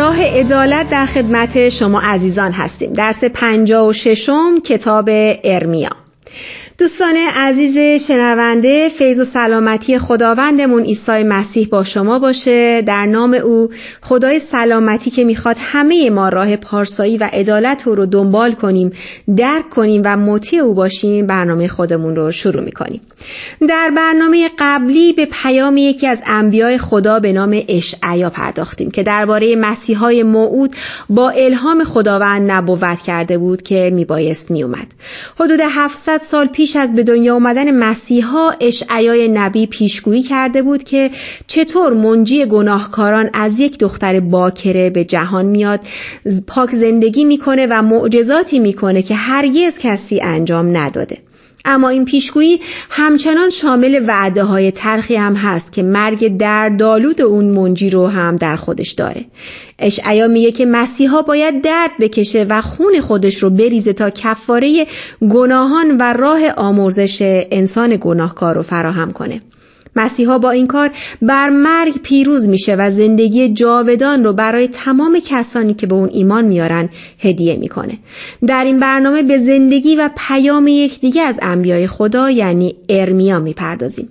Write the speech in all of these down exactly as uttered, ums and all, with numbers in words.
راه عدالت در خدمت شما عزیزان هستیم. درس پنجاه و ششم کتاب ارمیا. دوستان عزیز شنونده، فیض و سلامتی خداوندمون عیسی مسیح با شما باشه. در نام او، خدای سلامتی که میخواد همه ما راه پارسایی و عدالت رو دنبال کنیم، درک کنیم و مطیع او باشیم، برنامه خودمون رو شروع میکنیم. در برنامه قبلی به پیام یکی از انبیای خدا به نام اشعیا پرداختیم که درباره مسیحای موعود با الهام خداوند نبوت کرده بود که میبایست میومد. حدود هفتصد سال پیش از به دنیا آمدن مسیحا، اشعیای نبی پیشگویی کرده بود که چطور منجی گناهکاران از یک دختر باکره به جهان میاد، پاک زندگی میکنه و معجزاتی میکنه که هرگز کسی انجام نداده. اما این پیشگویی همچنان شامل وعده های تلخی هم هست که مرگ دردآلود اون منجی رو هم در خودش داره. اشعیا میگه که مسیحا باید درد بکشه و خون خودش رو بریزه تا کفاره گناهان و راه آمرزش انسان گناهکار رو فراهم کنه. مسیحا با این کار بر مرگ پیروز میشه و زندگی جاودان رو برای تمام کسانی که به اون ایمان میارن هدیه میکنه. در این برنامه به زندگی و پیام یک دیگه از انبیای خدا یعنی ارمیا میپردازیم.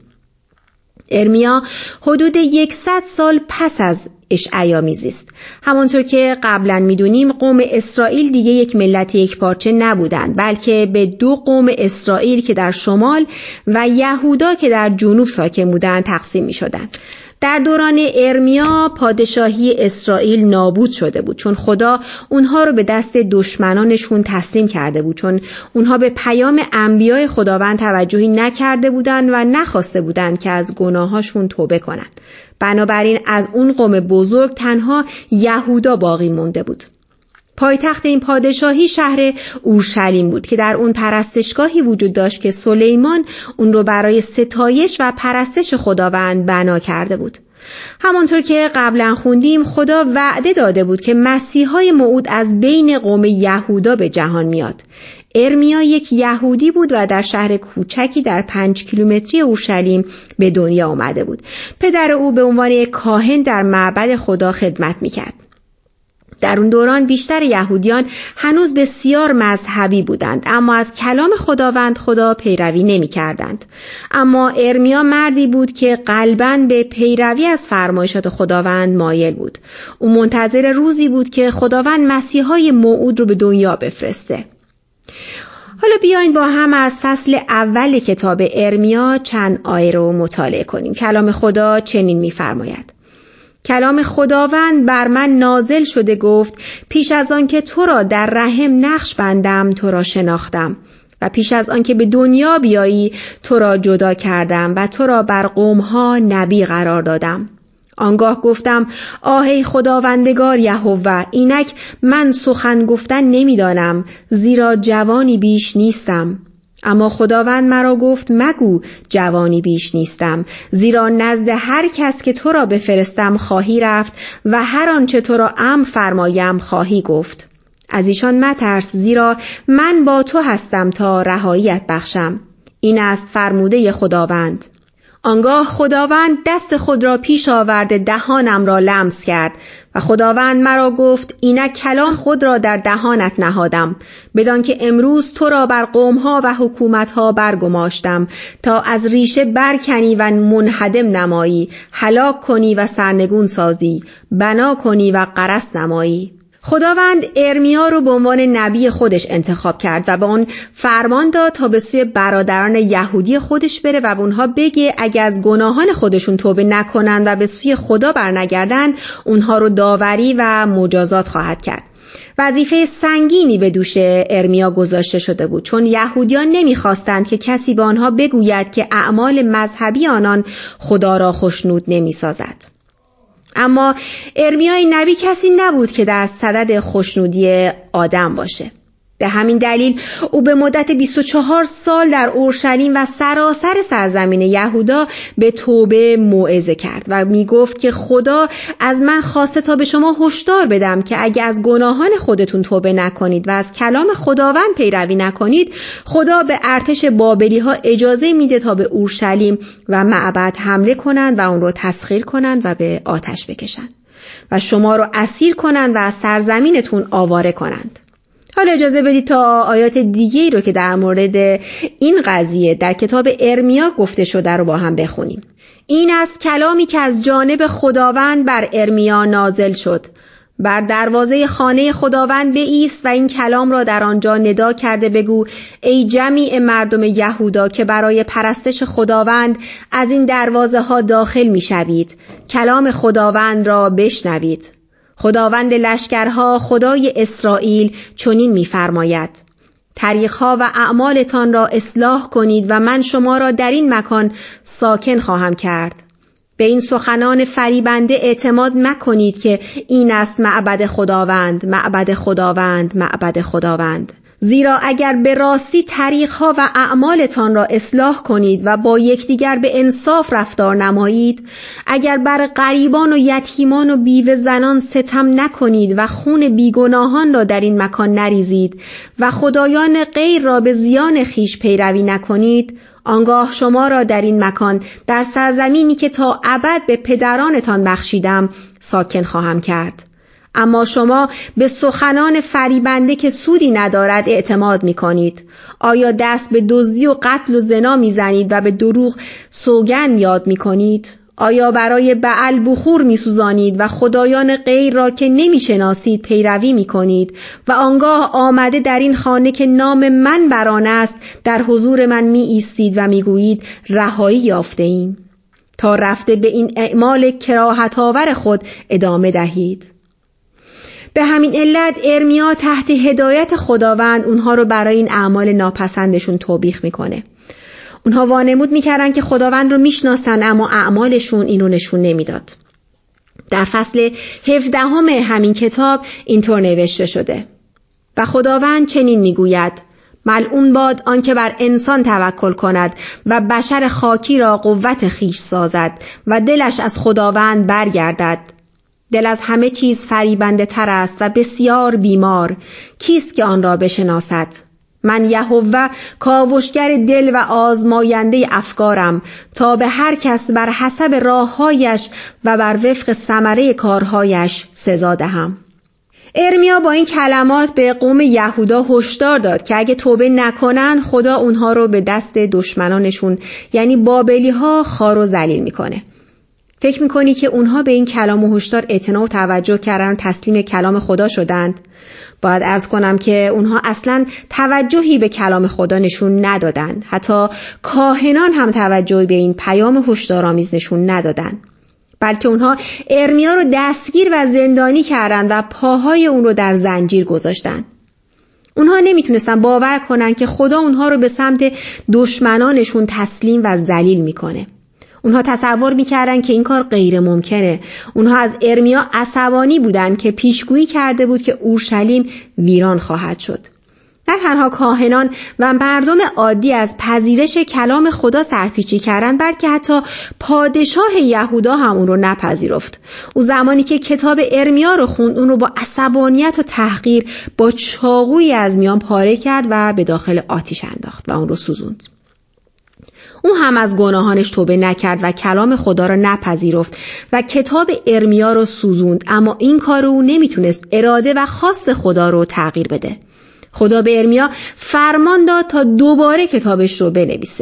ارمیا حدود یکصد سال پس از اشعیا میزیست. همانطور که قبلا میدونیم قوم اسرائیل دیگه یک ملت یک پارچه نبودند، بلکه به دو قوم اسرائیل که در شمال و یهودا که در جنوب ساکن بودند تقسیم میشدند. در دوران ارمیا پادشاهی اسرائیل نابود شده بود، چون خدا اونها رو به دست دشمنانشون تسلیم کرده بود، چون اونها به پیام انبیای خداوند توجهی نکرده بودند و نخواسته بودند که از گناهاشون توبه کنند. بنابراین از اون قوم بزرگ تنها یهودا باقی مونده بود. پایتخت این پادشاهی شهر اورشلیم بود که در اون پرستشگاهی وجود داشت که سلیمان اون رو برای ستایش و پرستش خداوند بنا کرده بود. همانطور که قبلا خوندیم خدا وعده داده بود که مسیحای موعود از بین قوم یهودا به جهان میاد. ارمیا یک یهودی بود و در شهر کوچکی در پنج کیلومتری اورشلیم به دنیا آمده بود. پدر او به عنوان یک کاهن در معبد خدا خدمت میکرد. در اون دوران بیشتر یهودیان هنوز بسیار مذهبی بودند، اما از کلام خداوند خدا پیروی نمی کردند. اما ارمیا مردی بود که قلباً به پیروی از فرمایشات خداوند مایل بود. او منتظر روزی بود که خداوند مسیحای موعود رو به دنیا بفرسته. حالا بیاین با هم از فصل اول کتاب ارمیا چند آیه رو مطالعه کنیم. کلام خدا چنین می‌فرماید: کلام خداوند بر من نازل شده گفت پیش از آن که تو را در رحم نقش بندم تو را شناختم و پیش از آن که به دنیا بیایی تو را جدا کردم و تو را بر قومها نبی قرار دادم. آنگاه گفتم آه ای خداوندگار یهوه، اینک من سخن گفتن نمیدانم، زیرا جوانی بیش نیستم. اما خداوند مرا گفت مگو جوانی بیش نیستم، زیرا نزد هر کس که تو را بفرستم خواهی رفت و هر آنچه تو را امر فرمایم خواهی گفت. از ایشان مترس، زیرا من با تو هستم تا رهاییت بخشم. این است فرموده خداوند. آنگاه خداوند دست خود را پیش آورده دهانم را لمس کرد و خداوند مرا گفت اینک کلام خود را در دهانت نهادم، بدان که امروز تو را بر قومها و حکومتها برگماشتم تا از ریشه برکنی و منهدم نمایی، هلاک کنی و سرنگون سازی، بنا کنی و غرس نمایی. خداوند ارمیا رو به عنوان نبی خودش انتخاب کرد و به اون فرمان داد تا به سوی برادران یهودی خودش بره و به اونها بگه اگه از گناهان خودشون توبه نکنن و به سوی خدا برنگردن اونها رو داوری و مجازات خواهد کرد. وظیفه سنگینی به دوش ارمیا گذاشته شده بود، چون یهودیان نمیخواستند که کسی به آنها بگوید که اعمال مذهبی آنان خدا را خوشنود نمیسازد. اما ارمیای نبی کسی نبود که در صدد خوشنودی آدم باشه. به همین دلیل او به مدت بیست و چهار سال در اورشلیم و سراسر سرزمین یهودا به توبه موعظه کرد و می گفت که خدا از من خواسته تا به شما هشدار بدم که اگه از گناهان خودتون توبه نکنید و از کلام خداوند پیروی نکنید، خدا به ارتش بابلی ها اجازه میده تا به اورشلیم و معبد حمله کنند و اون رو تسخیر کنند و به آتش بکشند. و شما رو اسیر کنند و از سرزمینتون آواره کنند. حالا اجازه بدید تا آیات دیگه‌ای رو که در مورد این قضیه در کتاب ارمیا گفته شده رو با هم بخونیم. این است کلامی که از جانب خداوند بر ارمیا نازل شد. بر دروازه خانه خداوند بایست و این کلام را در آنجا ندا کرده بگو: ای جمیع مردم یهودا که برای پرستش خداوند از این دروازه ها داخل می شوید، کلام خداوند را بشنوید. خداوند لشکرها، خدای اسرائیل چنین می‌فرماید: طریق‌ها و اعمالتان را اصلاح کنید و من شما را در این مکان ساکن خواهم کرد. به این سخنان فریبنده اعتماد مکنید که این است معبد خداوند، معبد خداوند، معبد خداوند. زیرا اگر به راستی طریق‌ها و اعمالتان را اصلاح کنید و با یکدیگر به انصاف رفتار نمایید، اگر بر غریبان و یتیمان و بیوه زنان ستم نکنید و خون بیگناهان را در این مکان نریزید و خدایان غیر را به زیان خیش پیروی نکنید، آنگاه شما را در این مکان در سرزمینی که تا ابد به پدرانتان بخشیدم ساکن خواهم کرد. اما شما به سخنان فریبنده که سودی ندارد اعتماد می کنید. آیا دست به دزدی و قتل و زنا می زنید و به دروغ سوگند یاد می کنید؟ آیا برای بعل بخور می سوزانید و خدایان غیر را که نمی شناسید پیروی می کنید و آنگاه آمده در این خانه که نام من بر آن است در حضور من می ایستید و می گویید رهایی یافته ایم، تا رفته به این اعمال کراهت آور خود ادامه دهید؟ به همین علت ارمیا تحت هدایت خداوند اونها رو برای این اعمال ناپسندشون توبیخ میکنه. اونها وانمود میکردن که خداوند رو میشناسن اما اعمالشون این رو نشون نمیداد. در فصل هفدهم همین کتاب اینطور نوشته شده: و خداوند چنین میگوید: ملعون باد آن که بر انسان توکل کند و بشر خاکی را قوت خیش سازد و دلش از خداوند برگردد. دل از همه چیز فریبنده تر است و بسیار بیمار، کیست که آن را بشناسد؟ من یهوه کاوشگر دل و آزماینده افکارم تا به هر کس بر حسب راههایش و بر وفق ثمره کارهایش سزا دهم. ارمیا با این کلمات به قوم یهودا هشدار داد که اگه توبه نکنن خدا اونها رو به دست دشمنانشون یعنی بابلی ها خار و ذلیل میکنه. فکر میکنی که اونها به این کلام و هشدار اعتنا و توجه کردن و تسلیم کلام خدا شدند؟ باید عرض کنم که اونها اصلاً توجهی به کلام خدا نشون ندادن. حتی کاهنان هم توجهی به این پیام هشدارآمیز نشون ندادن. بلکه اونها ارمیا رو دستگیر و زندانی کردن و پاهای اون رو در زنجیر گذاشتن. اونها نمیتونستن باور کنن که خدا اونها رو به سمت دشمنانشون تسلیم و ذلیل میکنه. اونها تصور میکردن که این کار غیر ممکنه. اونها از ارمیا عصبانی بودن که پیشگویی کرده بود که اورشلیم ویران خواهد شد. نه تنها کاهنان و مردم عادی از پذیرش کلام خدا سرپیچی کردن، بلکه حتی پادشاه یهودا هم اون رو نپذیرفت. او زمانی که کتاب ارمیا رو خوند اون رو با عصبانیت و تحقیر با چاقویی از میان پاره کرد و به داخل آتش انداخت و اون رو سوزوند. او هم از گناهانش توبه نکرد و کلام خدا را نپذیرفت و کتاب ارمیا را سوزوند، اما این کار او نمیتونست اراده و خواست خدا رو تغییر بده. خدا به ارمیا فرمان داد تا دوباره کتابش رو بنویسه.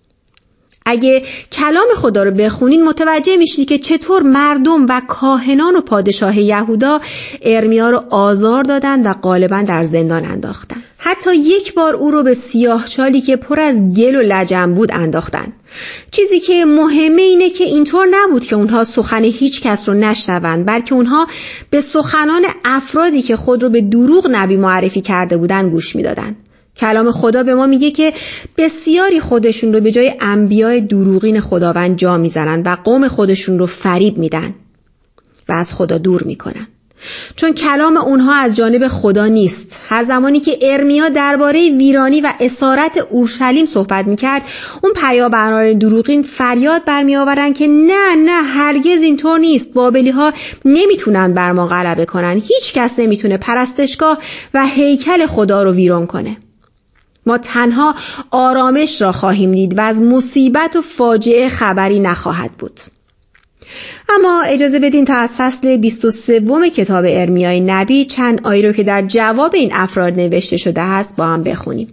اگه کلام خدا رو بخونین متوجه میشید که چطور مردم و کاهنان و پادشاه یهودا ارمیا رو آزار دادن و غالبا در زندان انداختن. حتی یک بار او رو به سیاهچالی که پر از گل و لجن بود انداختن. چیزی که مهمه اینه که اینطور نبود که اونها سخن هیچ کس رو نشنوند، بلکه اونها به سخنان افرادی که خود رو به دروغ نبی معرفی کرده بودن گوش میدادن. کلام خدا به ما میگه که بسیاری خودشون رو به جای انبیاء دروغین خداوند جا میزنن و قوم خودشون رو فریب میدن و از خدا دور میکنن، چون کلام اونها از جانب خدا نیست. هر زمانی که ارمیا درباره ویرانی و اسارت اورشلیم صحبت میکرد، اون پیامبران دروغین فریاد برمی آورن که نه نه هرگز اینطور نیست. بابلی ها نمیتونن بر ما غلبه کنن. هیچ کس نمیتونه پرستشگاه و هیکل خدا رو ویران کنه. ما تنها آرامش را خواهیم دید و از مصیبت و فاجعه خبری نخواهد بود. اما اجازه بدین تا از فصل بیست و سه کتاب ارمیای نبی چند آیه رو که در جواب این افراد نوشته شده است با هم بخونیم.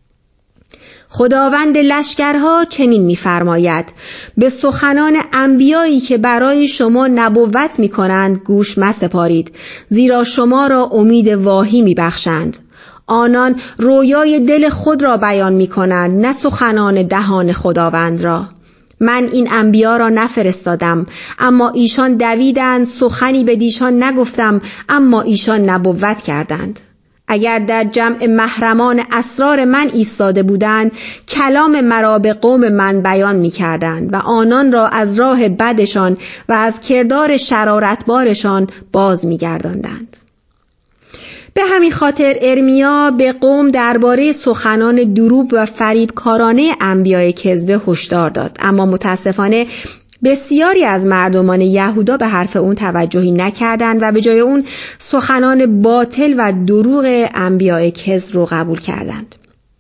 خداوند لشکرها چنین می‌فرماید: به سخنان انبیایی که برای شما نبوت می‌کنند گوش مسپارید، زیرا شما را امید واهی می‌بخشند. آنان رویای دل خود را بیان می‌کنند، نه سخنان دهان خداوند را. من این انبیا را نفرستادم، اما ایشان دویدند، سخنی به دیشان نگفتم، اما ایشان نبوت کردند. اگر در جمع محرمان اسرار من ایستاده بودند، کلام مرا به قوم من بیان می کردند و آنان را از راه بدشان و از کردار شرارتبارشان باز می گرداندند. به همین خاطر ارمیا به قوم درباره سخنان دروغ و فریبکارانه انبیای کذبه هشدار داد، اما متاسفانه بسیاری از مردمان یهودا به حرف اون توجهی نکردند و به جای اون سخنان باطل و دروغ انبیای کذب رو قبول کردند.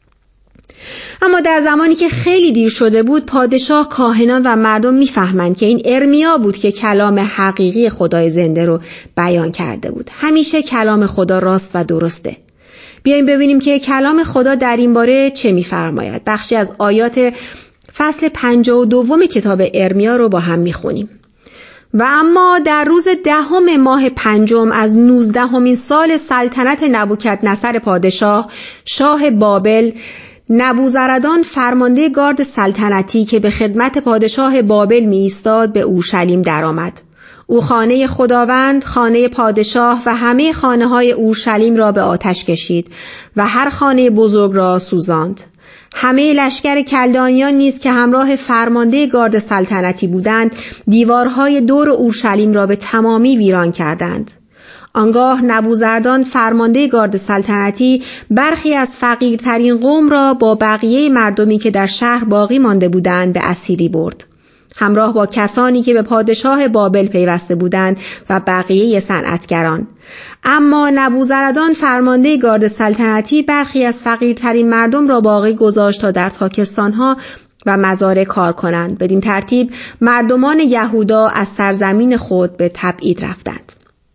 اما در زمانی که خیلی دیر شده بود، پادشاه، کاهنان و مردم میفهمند که این ارمیا بود که کلام حقیقی خدای زنده رو بیان کرده بود. همیشه کلام خدا راست و درسته. بیاییم ببینیم که کلام خدا در این باره چه میفرماید. بخشی از آیات فصل پنجاه و دوم کتاب ارمیا رو با هم میخونیم. و اما در روز دهم ماه پنجم از نوزدهمین سال سلطنت نبوکدنصر پادشاه شاه بابل، نبوزردان فرمانده گارد سلطنتی که به خدمت پادشاه بابل می ایستاد به اورشلیم درآمد. او خانه خداوند، خانه پادشاه و همه خانه های اورشلیم را به آتش کشید و هر خانه بزرگ را سوزاند. همه لشکر کلدانیان نیز که همراه فرمانده گارد سلطنتی بودند، دیوارهای دور اورشلیم را به تمامی ویران کردند. آنگاه نبوزردان فرمانده گارد سلطنتی برخی از فقیرترین قوم را با بقیه مردمی که در شهر باقی مانده بودند به اسیری برد، همراه با کسانی که به پادشاه بابل پیوسته بودند و بقیه صنعتگران. اما نبوزردان فرمانده گارد سلطنتی برخی از فقیرترین مردم را باقی گذاشت تا در تاکستانها و مزارع کار کنند. بدین ترتیب مردمان یهودا از سرزمین خود به تبعید رفتند.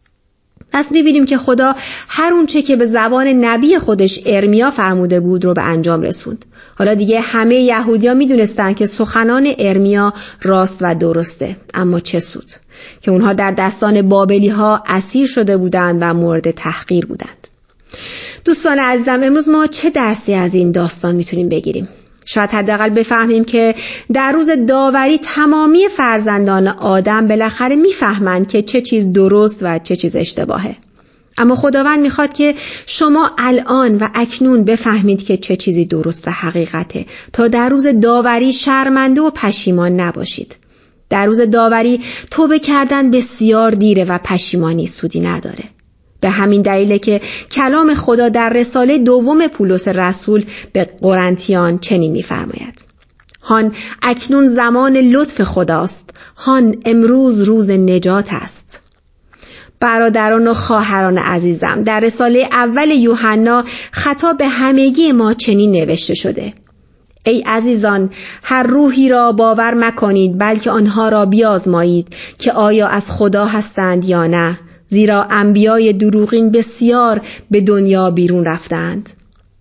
پس می‌بینیم که خدا هر اونچه که به زبان نبی خودش ارمیا فرموده بود رو به انجام رسوند. حالا دیگه همه یهودی‌ها می‌دونستند که سخنان ارمیا راست و درسته، اما چه سود که اونها در دستان بابلی‌ها اسیر شده بودند و مورد تحقیر بودند. دوستان عزیزم، امروز ما چه درسی از این داستان می‌تونیم بگیریم؟ شاید حداقل بفهمیم که در روز داوری تمامی فرزندان آدم بالاخره میفهمند که چه چیز درست و چه چیز اشتباهه. اما خداوند میخواد که شما الان و اکنون بفهمید که چه چیزی درست و حقیقته، تا در روز داوری شرمنده و پشیمان نباشید. در روز داوری توبه کردن بسیار دیره و پشیمانی سودی نداره. به همین دلیله که کلام خدا در رساله دوم پولس رسول به قرنتیان چنین می‌فرماید: هان اکنون زمان لطف خداست، هان امروز روز نجات است. برادران و خواهران عزیزم، در رساله اول یوحنا خطاب به همگی ما چنین نوشته شده: ای عزیزان، هر روحی را باور مکنید، بلکه آنها را بیازمایید که آیا از خدا هستند یا نه، زیرا انبیای دروغین بسیار به دنیا بیرون رفتند.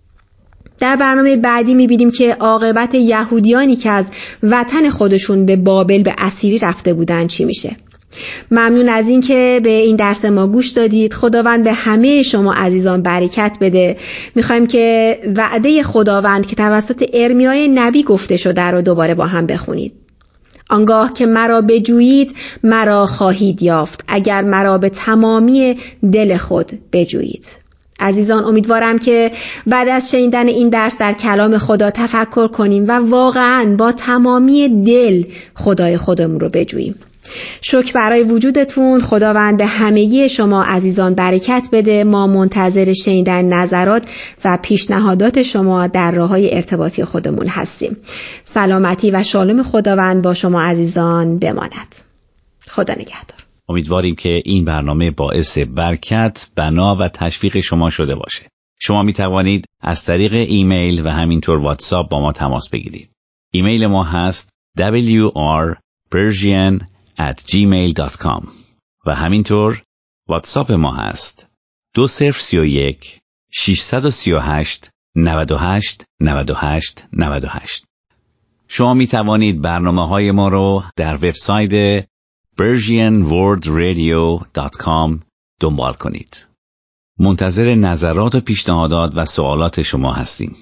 در برنامه بعدی می‌بینیم که عاقبت یهودیانی که از وطن خودشون به بابل به اسیری رفته بودند چی میشه. ممنون از این که به این درس ما گوش دادید. خداوند به همه شما عزیزان برکت بده. میخوایم که وعده خداوند که توسط ارمیای نبی گفته شده رو دوباره با هم بخونید. آنگاه که مرا بجویید مرا خواهید یافت، اگر مرا به تمامی دل خود بجویید. عزیزان، امیدوارم که بعد از شنیدن این درس در کلام خدا تفکر کنیم و واقعاً با تمامی دل خدای خودمون رو بجوییم. شکر برای وجودتون. خداوند به همگی شما عزیزان برکت بده. ما منتظر شنیدن نظرات و پیشنهادات شما در راه‌های ارتباطی خودمون هستیم. سلامتی و شالوم خداوند با شما عزیزان بماند. خدا نگهدار. امیدواریم که این برنامه باعث برکت، بنا و تشویق شما شده باشه. شما می توانید از طریق ایمیل و همینطور واتساپ با ما تماس بگیرید. ایمیل ما هست دبلیو آر پرژین ات جیمیل دات کام و همینطور واتساپ ما هست دو صفر سه یک شش سه هشت نه هشت نه هشت نه هشت. شما می توانید برنامه های ما رو در وبسایت پرژین ورلد رادیو دات کام دنبال کنید. منتظر نظرات و پیشنهادات و سوالات شما هستیم.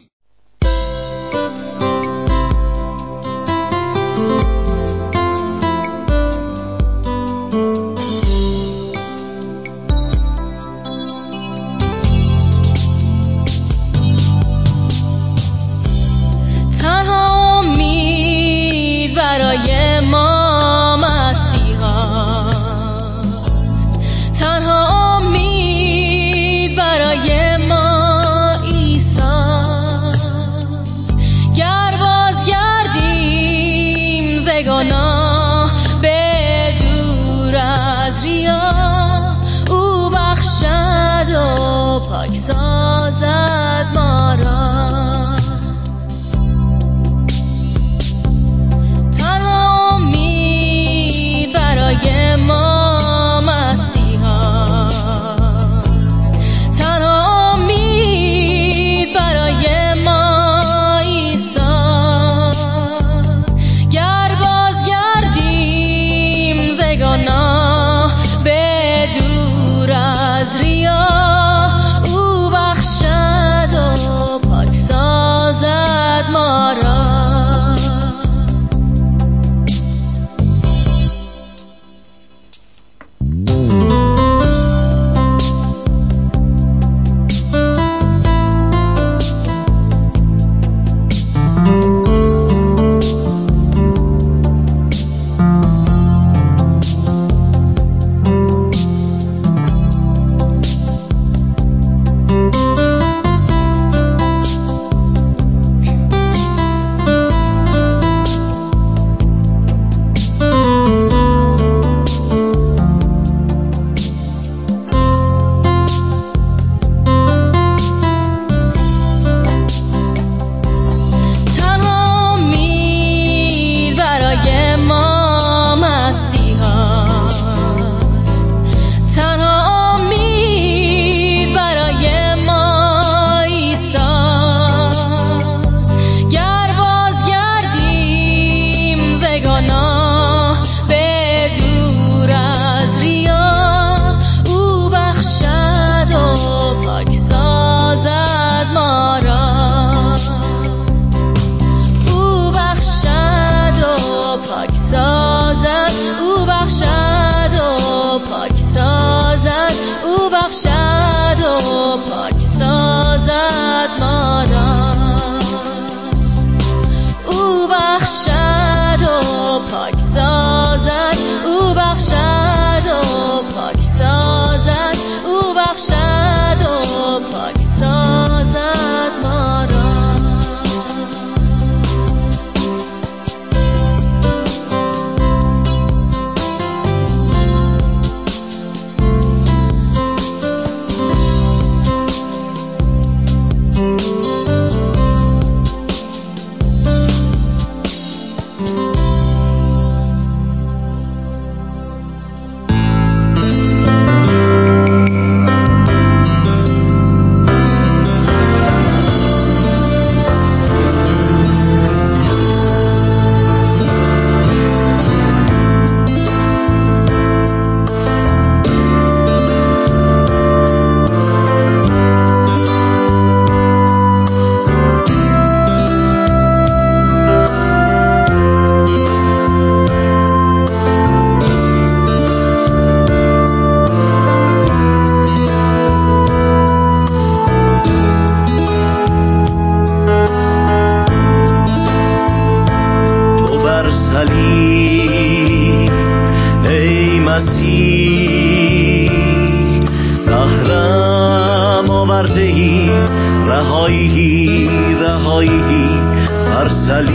رهایی رهایی بر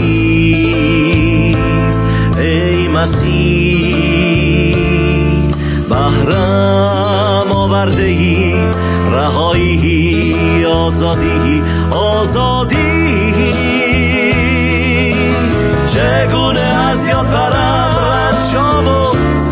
صلیب ای مسیح، بهرم آورده ای رهایی آزادی آزادی. چگونه از یاد برم رنج‌ها و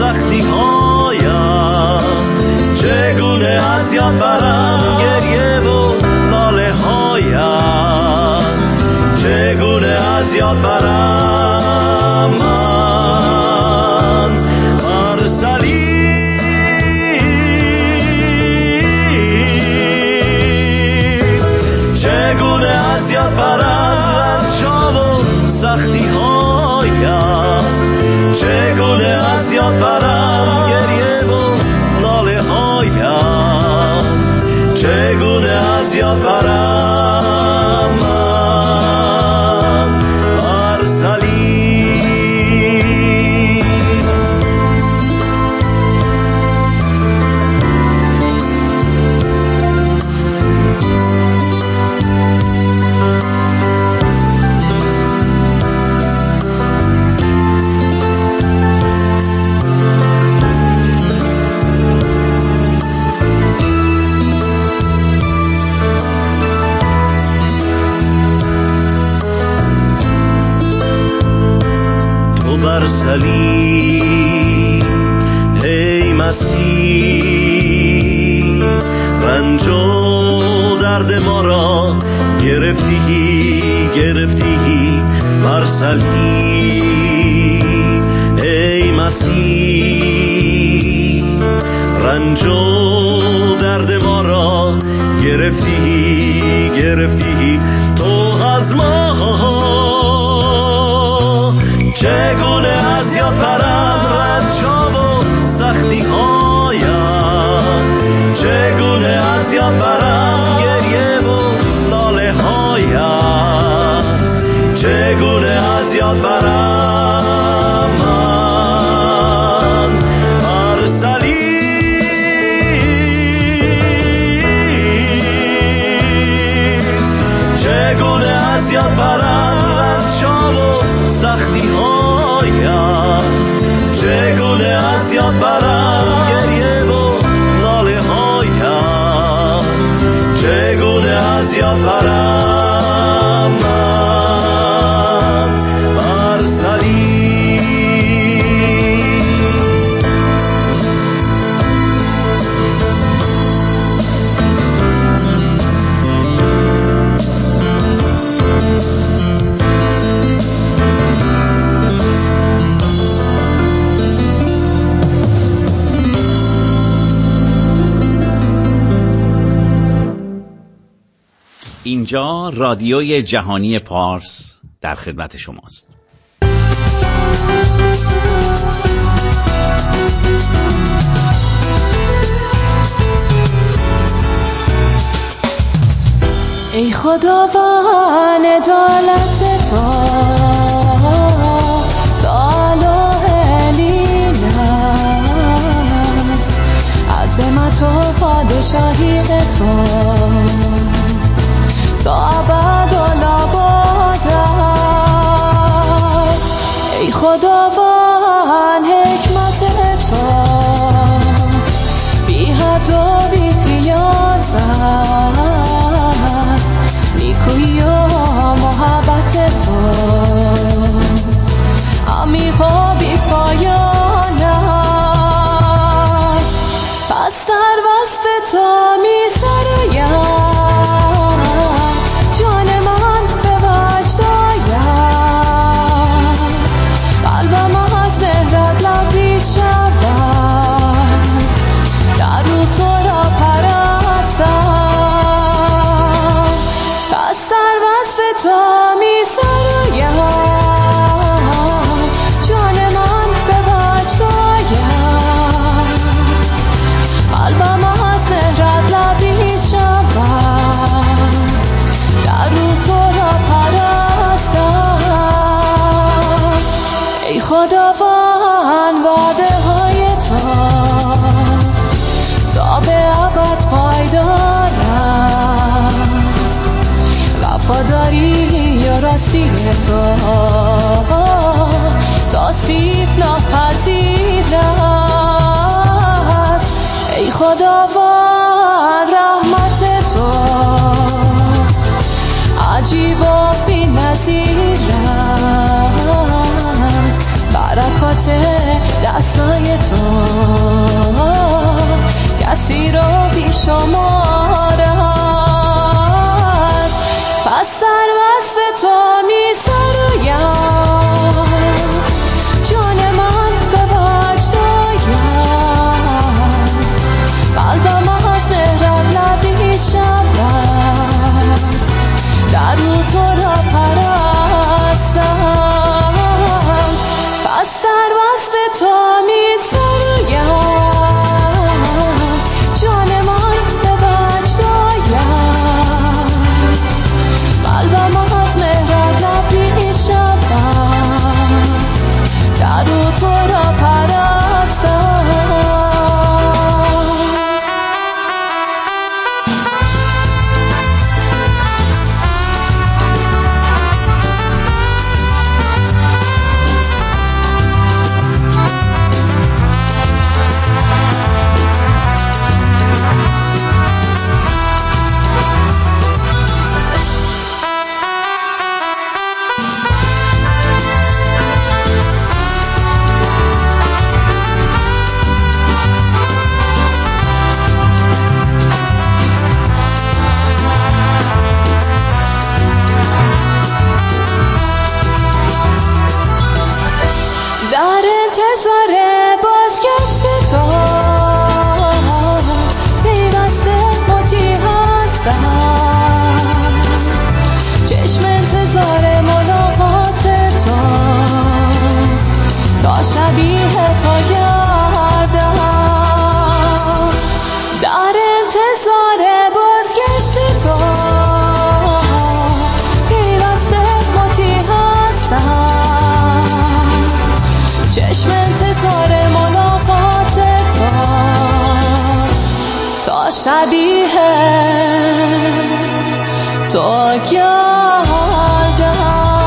از یاد برم گریه و ناله هایم، چگونه از یاد برم من بر صلیب. بر صلیب ای مسیح، رنج و درد ما را گرفتی گرفتی بر صلیب ای مسیح، رنج و درد ما را گرفتی گرفتی تو از ما. چگونه از یاد برم رنج‌ها و سختی هایم، چگونه از یاد برم گریه و ناله هایم، چگونه از یاد برم من بر صلیب. چگونه از یاد برم رنج‌ها و سختی هایم، چگونه از یاد برم گریه و ناله هایم، چگونه از یاد برم من بر صلیب. اینجا رادیوی جهانی پارس در خدمت شماست. ای خداوند عدالت تو تعالی الیل است، عظمت و پادشاهی تو تا ابد الاباد است. ای خداوند حکمت تو بی حد و بی قیاس است، نیکویی و محبت تو عمیق و بی پایان است. پس در وصف تو می سرایم، خداوند وعده های تو تا به ابد پایدار است، وفاداری و راستی تو توصیف ناپذیر است. ای خداوند رحمت تو عجیب و بی‌نظیر است، برکات دستای تو کسی رو بیشمار است. پس در وصف تو می سرایم، تا گردم در انتظار بازگشت تو پیوسته موتی هستم چشم انتظار ملاقات تو تا شبیه تو گردم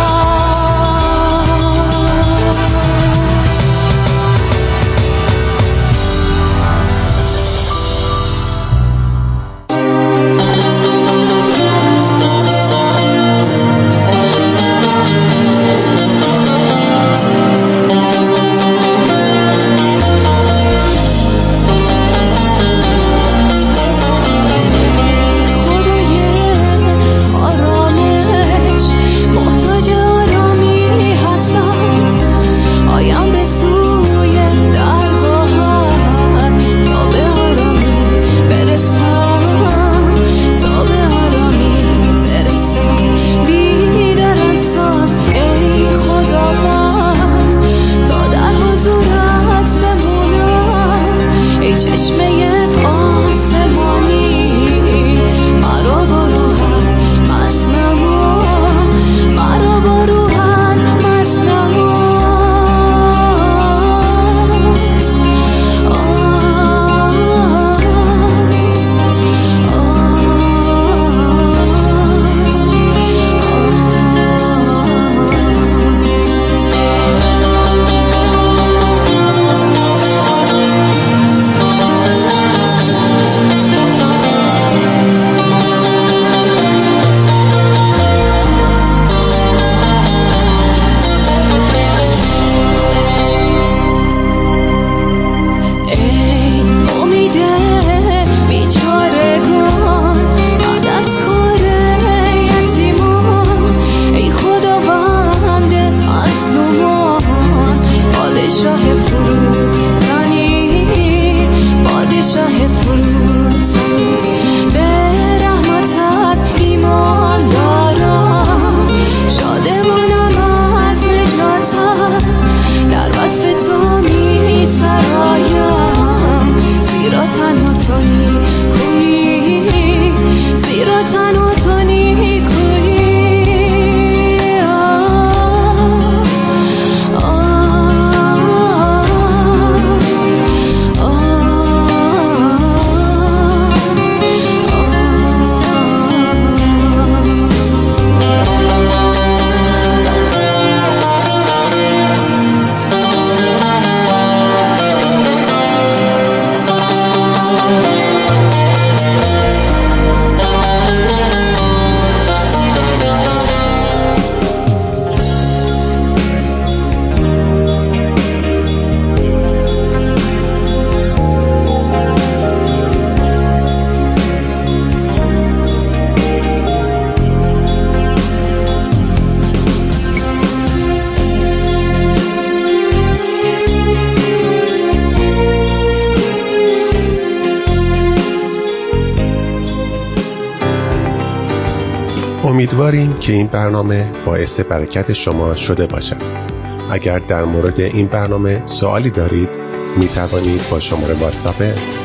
امیدواریم که این برنامه باعث برکت شما شده باشد. اگر در مورد این برنامه سوالی دارید می توانید با شماره واتساپ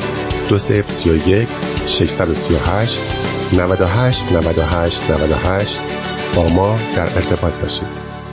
دو صفر سه یک شش سه هشت نه هشت نه هشت نه هشت با ما در ارتباط باشید.